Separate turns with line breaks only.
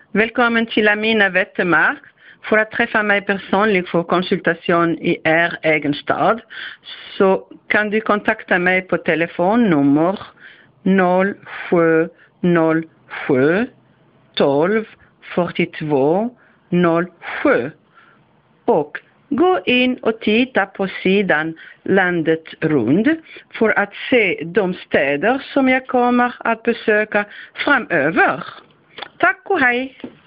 Välkommen till Amina Wettermark. För att träffa mig personligt för konsultation i egen stad så kan du kontakta mig på telefonnummer 0707 12 42 07 och gå in och titta på sidan landet runt för att se de städer som jag kommer att besöka framöver. Tack och hej!